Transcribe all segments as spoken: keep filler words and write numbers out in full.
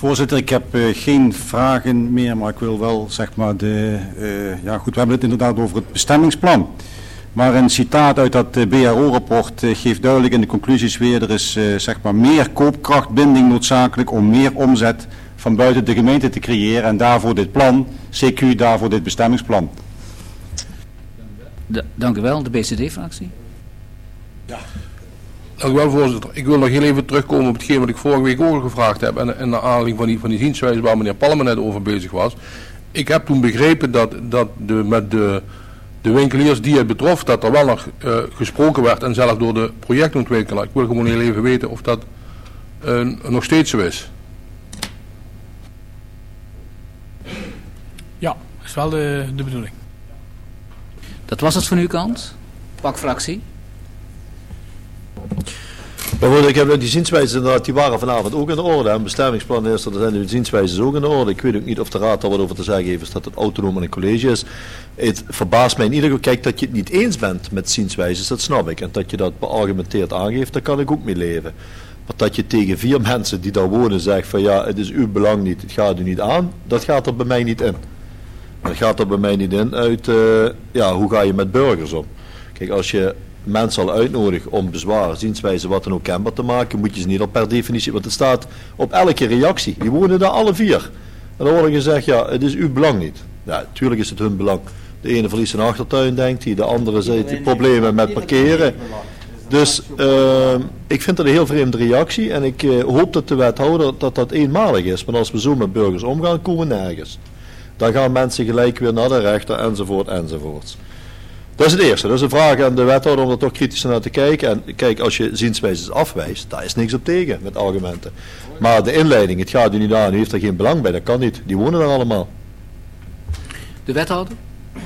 Voorzitter, ik heb uh, geen vragen meer, maar ik wil wel, zeg maar, de... Uh, ja goed, we hebben het inderdaad over het bestemmingsplan. Maar een citaat uit dat uh, B R O-rapport uh, geeft duidelijk in de conclusies weer, er is, uh, zeg maar, meer koopkrachtbinding noodzakelijk om meer omzet van buiten de gemeente te creëren. En daarvoor dit plan, C Q daarvoor dit bestemmingsplan. De, dank u wel, de B C D-fractie. Ja. Dank u wel, voorzitter. Ik wil nog heel even terugkomen op hetgeen wat ik vorige week ook al gevraagd heb. En, en naar aanleiding van die, van die zienswijze waar meneer Palmen net over bezig was. Ik heb toen begrepen dat, dat de, met de, de winkeliers die het betrof, dat er wel nog uh, gesproken werd en zelfs door de projectontwikkelaar. Ik wil gewoon heel even weten of dat uh, nog steeds zo is. Ja, dat is wel de, de bedoeling. Dat was het van uw kant. Pakfractie. Bijvoorbeeld, ik heb die zienswijzen inderdaad, die waren vanavond ook in de orde. En bestemmingsplan is er, zijn die zienswijzen ook in de orde. Ik weet ook niet of de raad daar wat over te zeggen heeft, is dat het autonoom in een college is. Het verbaast mij in ieder geval, kijk, dat je het niet eens bent met zienswijzen, dat snap ik. En dat je dat beargumenteerd aangeeft, daar kan ik ook mee leven. Maar dat je tegen vier mensen die daar wonen zegt van ja, het is uw belang niet, het gaat u niet aan, dat gaat er bij mij niet in. Dat gaat er bij mij niet in uit, uh, ja, hoe ga je met burgers om? Kijk, als je mensen al uitnodigen om bezwaren, zienswijze, wat dan ook kenbaar te maken, moet je ze niet al per definitie, want het staat op elke reactie. Die wonen daar alle vier. En dan wordt er gezegd, ja, het is uw belang niet. Ja, natuurlijk is het hun belang. De ene verliest een achtertuin, denkt hij, de andere zegt die problemen met parkeren. Dus uh, ik vind dat een heel vreemde reactie en ik uh, hoop dat de wethouder dat dat eenmalig is. Maar als we zo met burgers omgaan, komen we nergens. Dan gaan mensen gelijk weer naar de rechter enzovoort enzovoort. Dat is het eerste. Dat is een vraag aan de wethouder om er toch kritisch naar te kijken. En kijk, als je zienswijzes afwijst, daar is niks op tegen met argumenten. Maar de inleiding, het gaat u niet aan, u heeft er geen belang bij, dat kan niet. Die wonen er allemaal. De wethouder?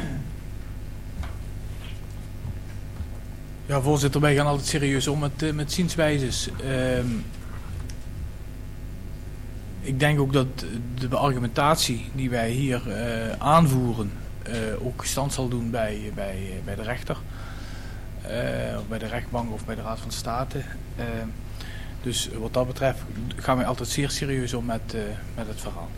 Ja, voorzitter, wij gaan altijd serieus om met, uh, met zienswijzes. Uh, ik denk ook dat de argumentatie die wij hier uh, aanvoeren uh, ook stand zal doen bij, bij, bij de rechter. Uh, of bij de rechtbank of bij de Raad van State. Uh, dus wat dat betreft gaan wij altijd zeer serieus om met, uh, met het verhaal.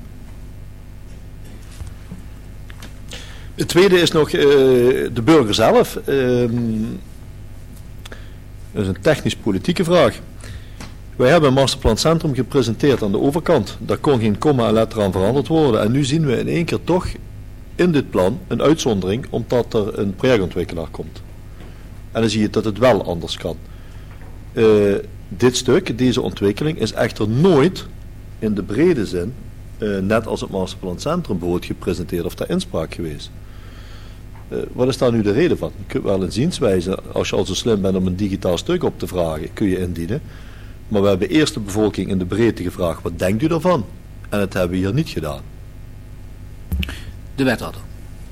Het tweede is nog uh, de burger zelf. Uh, dat is een technisch-politieke vraag. Wij hebben een masterplan centrum gepresenteerd aan de overkant. Daar kon geen komma en letter aan veranderd worden. En nu zien we in één keer toch in dit plan een uitzondering, omdat er een projectontwikkelaar komt. En dan zie je dat het wel anders kan. Uh, dit stuk, deze ontwikkeling, is echter nooit in de brede zin, uh, net als het masterplan centrum bijvoorbeeld gepresenteerd of daar inspraak geweest. Uh, wat is daar nu de reden van? Je kunt wel een zienswijze, als je al zo slim bent om een digitaal stuk op te vragen, kun je indienen. Maar we hebben eerst de bevolking in de breedte gevraagd, wat denkt u ervan? En dat hebben we hier niet gedaan. De wethouder.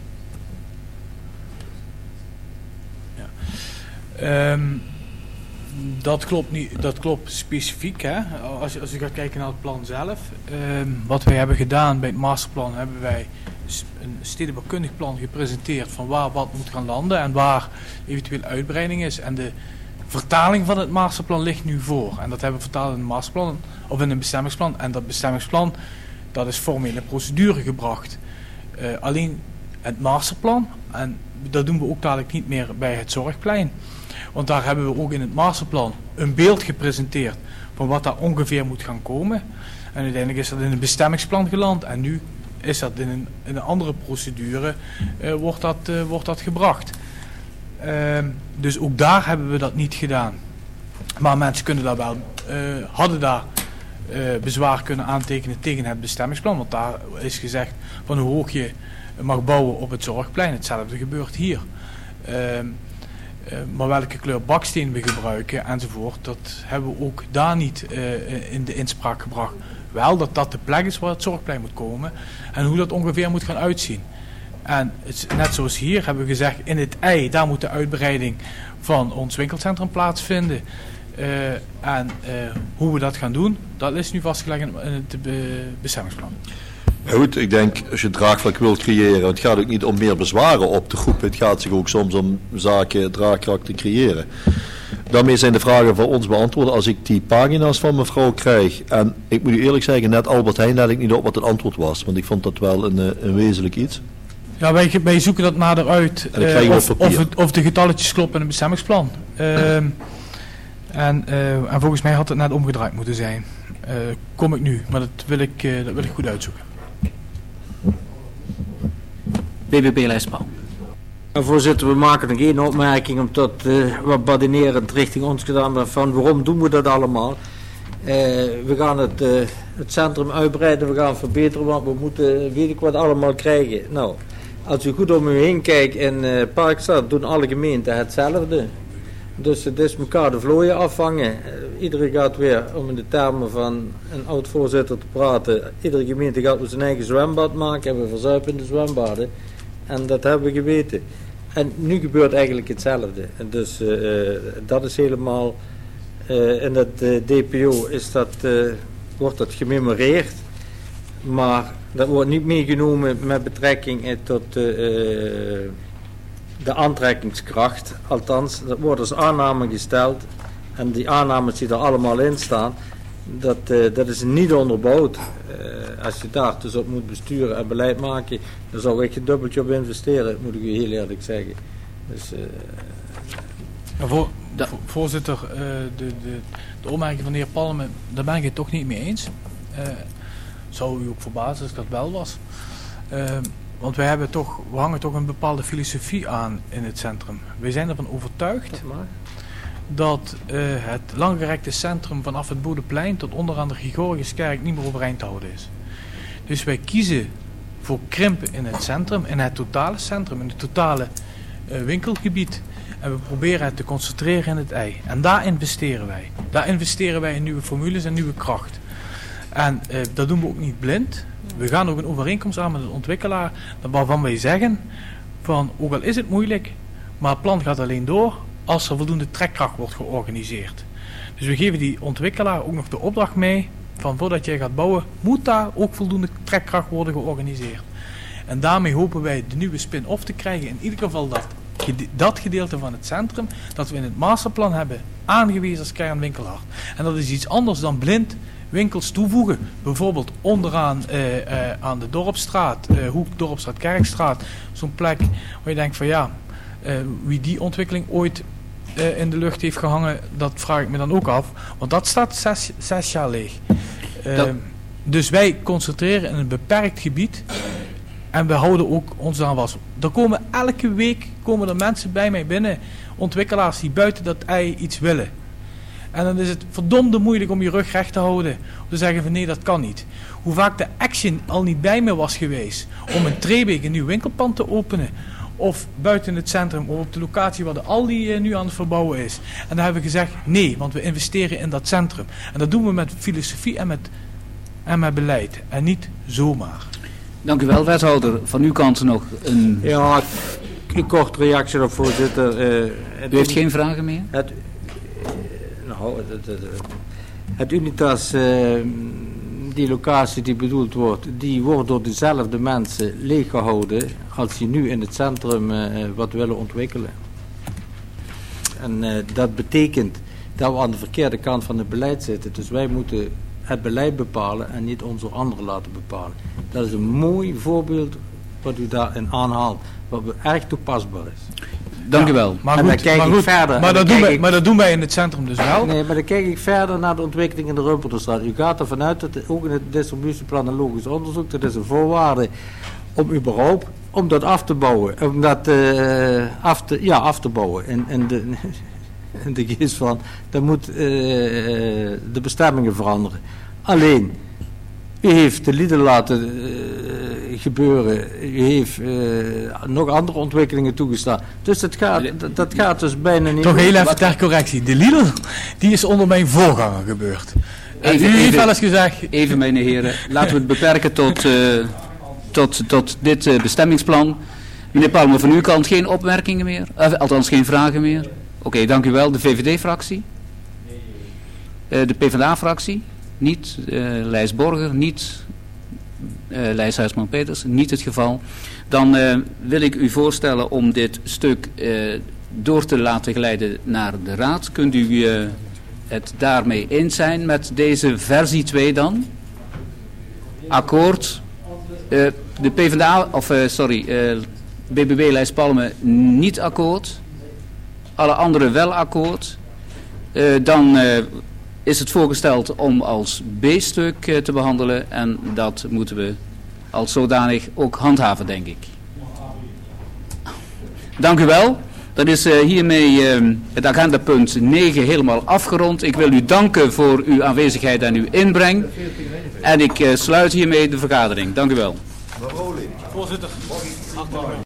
Ja. Um, dat klopt niet, dat klopt specifiek. Hè? Als, je, als je gaat kijken naar het plan zelf. Um, wat wij hebben gedaan bij het masterplan, hebben wij een stedenbouwkundig plan gepresenteerd van waar wat moet gaan landen en waar eventueel uitbreiding is. En de vertaling van het masterplan ligt nu voor. En dat hebben we vertaald in een masterplan of in een bestemmingsplan. En dat bestemmingsplan, dat is formeel in procedure gebracht. Uh, alleen het masterplan, en dat doen we ook dadelijk niet meer bij het Zorgplein. Want daar hebben we ook in het masterplan een beeld gepresenteerd van wat daar ongeveer moet gaan komen. En uiteindelijk is dat in een bestemmingsplan geland. En nu is dat in een, in een andere procedure, uh, wordt, dat, uh, wordt dat gebracht. Uh, dus ook daar hebben we dat niet gedaan. Maar mensen kunnen daar wel, uh, hadden daar uh, bezwaar kunnen aantekenen tegen het bestemmingsplan. Want daar is gezegd van hoe hoog je mag bouwen op het Zorgplein. Hetzelfde gebeurt hier. Uh, uh, maar welke kleur baksteen we gebruiken enzovoort, dat hebben we ook daar niet uh, in de inspraak gebracht. Wel dat dat de plek is waar het Zorgplein moet komen en hoe dat ongeveer moet gaan uitzien. En het, net zoals hier hebben we gezegd, in het ei, daar moet de uitbreiding van ons winkelcentrum plaatsvinden. Uh, en uh, hoe we dat gaan doen, dat is nu vastgelegd in het be- bestemmingsplan. Ja, goed, ik denk, als je draagvlak wilt creëren, het gaat ook niet om meer bezwaren op te groepen. Het gaat zich ook soms om zaken draagkracht te creëren. Daarmee zijn de vragen voor ons beantwoord. Als ik die pagina's van mevrouw krijg, en ik moet u eerlijk zeggen, net Albert Heijn let ik niet op wat het antwoord was, want ik vond dat wel een, een wezenlijk iets. Ja, wij, wij zoeken dat nader uit, En dan krijg je uh, of, op papier. of, het, of de getalletjes kloppen in het bestemmingsplan. Uh, en, uh, en volgens mij had het net omgedraaid moeten zijn. Uh, kom ik nu, maar dat wil ik, uh, dat wil ik goed uitzoeken. B B B-lijst Paul. Voorzitter, we maken nog één opmerking, omdat uh, wat badinerend richting ons gedaan wordt van waarom doen we dat allemaal. Uh, we gaan het, uh, het centrum uitbreiden, we gaan verbeteren, want we moeten, weet ik wat, allemaal krijgen. Nou, als u goed om u heen kijkt in uh, Parkstad, doen alle gemeenten hetzelfde. Dus het is elkaar de vlooien afvangen. Uh, iedereen gaat weer, om in de termen van een oud-voorzitter te praten, iedere gemeente gaat weer zijn eigen zwembad maken en we verzuipen in de zwembaden. En dat hebben we geweten. En nu gebeurt eigenlijk hetzelfde. En dus uh, dat is helemaal, uh, in het uh, D P O is dat, uh, wordt dat gememoreerd. Maar dat wordt niet meegenomen met betrekking tot uh, de aantrekkingskracht. Althans, dat wordt als aanname gesteld. En die aannames die er allemaal in staan, dat, uh, dat is niet onderbouwd. Uh, als je daar dus op moet besturen en beleid maken, dan zou ik een dubbeltje op investeren, moet ik u heel eerlijk zeggen. Dus, uh, ja, voor, vo, voorzitter, uh, de, de, de opmerking van de heer Palme, daar ben ik het toch niet mee eens. Uh, zou u ook verbazen als dat wel was. Uh, want wij hebben toch, we hangen toch een bepaalde filosofie aan in het centrum. Wij zijn ervan overtuigd dat uh, het langgerekte centrum vanaf het Bodeplein tot onderaan de Gregoriuskerk niet meer overeind te houden is. Dus wij kiezen voor krimpen in het centrum, in het totale centrum, in het totale uh, winkelgebied. En we proberen het te concentreren in het ei. En daar investeren wij. Daar investeren wij in nieuwe formules en nieuwe kracht. En uh, dat doen we ook niet blind. We gaan ook een overeenkomst aan met de ontwikkelaar, waarvan wij zeggen, van ook al is het moeilijk, maar het plan gaat alleen door als er voldoende trekkracht wordt georganiseerd. Dus we geven die ontwikkelaar ook nog de opdracht mee, van voordat jij gaat bouwen, moet daar ook voldoende trekkracht worden georganiseerd. En daarmee hopen wij de nieuwe spin-off te krijgen, in ieder geval dat, dat gedeelte van het centrum, dat we in het masterplan hebben aangewezen als kernwinkelhart. En dat is iets anders dan blind winkels toevoegen. Bijvoorbeeld onderaan uh, uh, aan de Dorpsstraat, uh, Hoek, Dorpsstraat, Kerkstraat, zo'n plek waar je denkt van ja, uh, wie die ontwikkeling ooit uh, in de lucht heeft gehangen, dat vraag ik me dan ook af. Want dat staat zes, zes jaar leeg. Uh, dat... Dus wij concentreren in een beperkt gebied en we houden ook ons aan vast. Er komen elke week komen er mensen bij mij binnen, ontwikkelaars die buiten dat ei iets willen. En dan is het verdomde moeilijk om je rug recht te houden. Om te zeggen van nee, dat kan niet. Hoe vaak de Action al niet bij me was geweest om in Trebeek een nieuw winkelpand te openen. Of buiten het centrum, of op de locatie waar de Aldi uh, nu aan het verbouwen is. En dan hebben we gezegd nee, want we investeren in dat centrum. En dat doen we met filosofie en met, en met beleid. En niet zomaar. Dank u wel, wethouder. Van uw kant nog een... Ja, een korte reactie op voorzitter. Uh, u heeft geen vragen meer? Het, Nou, het, het, het Unitas, uh, die locatie die bedoeld wordt, die wordt door dezelfde mensen leeggehouden als die nu in het centrum uh, wat willen ontwikkelen. En uh, dat betekent dat we aan de verkeerde kant van het beleid zitten. Dus wij moeten het beleid bepalen en niet ons door anderen laten bepalen. Dat is een mooi voorbeeld wat u daarin aanhaalt, wat erg toepasbaar is. Dank ja, u wel. Maar goed, maar, goed, verder, maar, dat doen wij, ik, maar dat doen wij in het centrum dus wel. Nee, maar dan kijk ik verder naar de ontwikkeling in de Rumperterstraat. U gaat ervan uit dat ook in het distributieplan en logisch onderzoek, dat is een voorwaarde om überhaupt, om dat af te bouwen. Om dat uh, af, te, ja, af te bouwen. En, en de, in de geest van, dan moet uh, de bestemmingen veranderen. Alleen, u heeft de lieden laten uh, gebeuren. U heeft uh, nog andere ontwikkelingen toegestaan. Dus dat gaat, dat, dat gaat dus bijna niet... Toch heel even ter correctie. De Lidl, die is onder mijn voorganger gebeurd. Even, en u heeft even, wel eens gezegd... Even, mijn heren. Laten we het beperken tot, uh, tot, tot dit uh, bestemmingsplan. Meneer Palmer, van uw kant geen opmerkingen meer? Uh, althans, geen vragen meer? Oké, okay, dank u wel. De V V D-fractie? Uh, de PvdA-fractie? Niet. Uh, Lijs Borger? Niet. Uh, Lijs Huisman-Peters? Niet het geval. Dan uh, wil ik u voorstellen om dit stuk uh, door te laten geleiden naar de Raad. Kunt u uh, het daarmee eens zijn met deze versie twee dan? Akkoord. Uh, de PvdA, of uh, sorry, uh, B B B-lijst Palme niet akkoord. Alle anderen wel akkoord. Uh, dan uh, is het voorgesteld om als B-stuk uh, te behandelen. En dat moeten we als zodanig ook handhaven, denk ik. Dank u wel. Dan is uh, hiermee uh, het agendapunt negen helemaal afgerond. Ik wil u danken voor uw aanwezigheid en uw inbreng. En ik uh, sluit hiermee de vergadering. Dank u wel. Voorzitter.